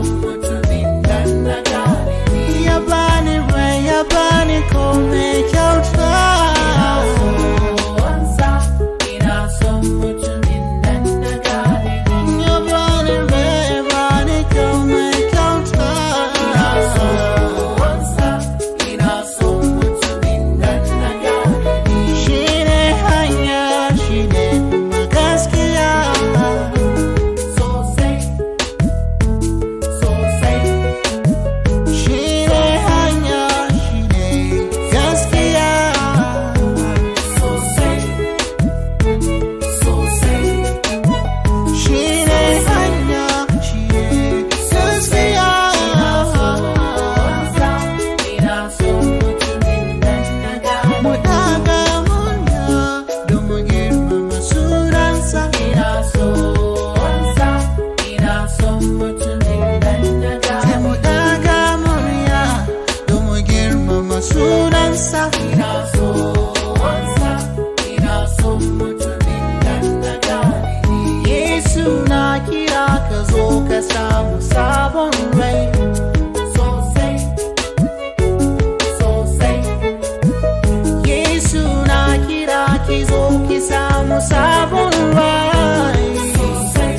mutumin nan na gane ni. Ya bani rai ya bani komai kyauta. Ina son mutumin nan na gane ni. Ya bani rai ya bani komai kyauta. Ina son mutumin nan na gane ni. Shi ne hanya shi ne kuma gaskiya. Sosai, sosai. Shi ne hanya shi ne gaskiya. Sosai, sosai. Shi ne hanya shi ne gaskiya. Ina son mutumin nan na gane Mu daga murya don mu girmama sunansa. ina son mutumin nan na Sai gane mu daga murya don mu girmama sunansa. ina son mutumin nan na gane Yesu na kira ka zo ka samu sabon rai. sosai, sosai. Yesu na kira ki zo ki samu sabon rai. Sosai,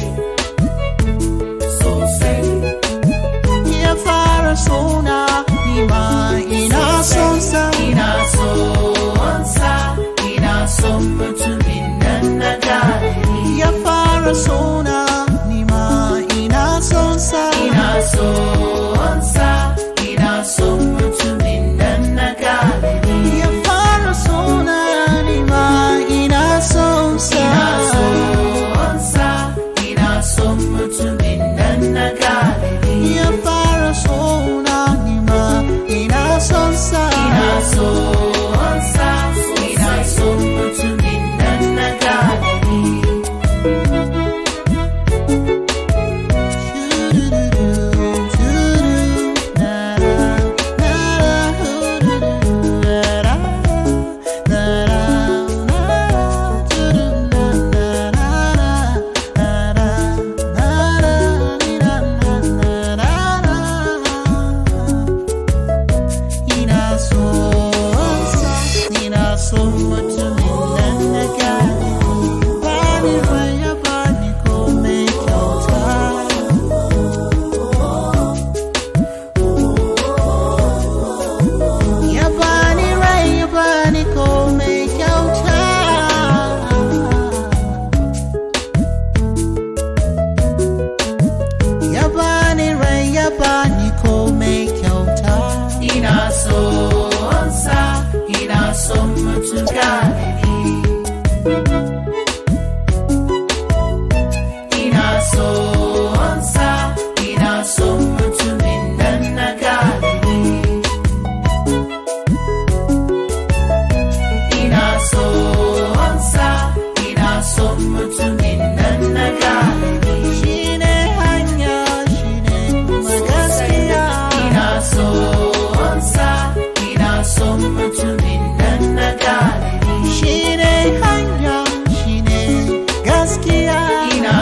sosai. Ya fara sona ni ma ina son sa. Ina son mutumin nan na gane Ya fara sona ni ma ina son sa. ina son mutumin nan na gane Ya fara sona ni ma ina son sa. ina son mutumin nan na gane Ya fara sona ni ma ina son sa. ina son mutumin nan na gane ina son mutum gane ina son mutumin nan na gane ina son mutumin nan na gane Shi ne hanya shi ne kuma gaskiya. ina son mutumin nan na gane Shi ne hanya shi ne gaskiya. ina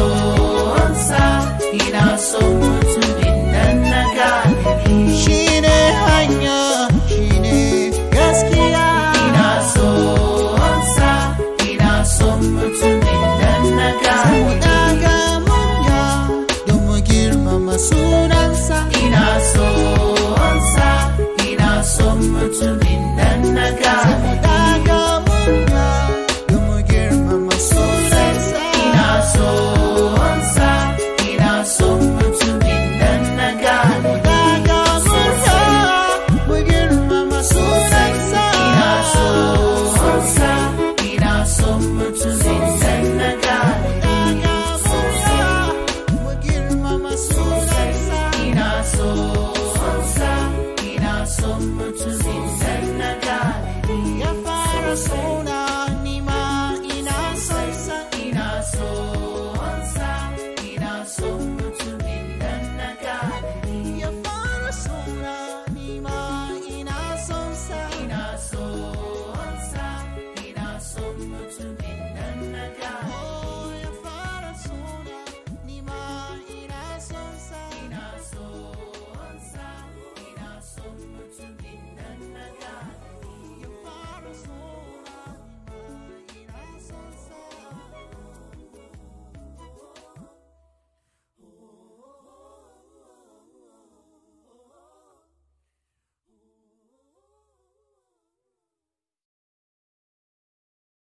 son mutumin nan na gane Shi ne hanya shi ne gaskiya. ina son mutumin nan na Mu gane daga murya don mu girmama sunansa. ina son mutumin nan na Mu gane daga murya don mu girmama sunansa. ina son mutumin nan na gane Daga murya mu girmama sunansa. ina son mutumin nan na gane Daga murya mu girmama sunansa. ina son mutumin nan na gane Ya fara so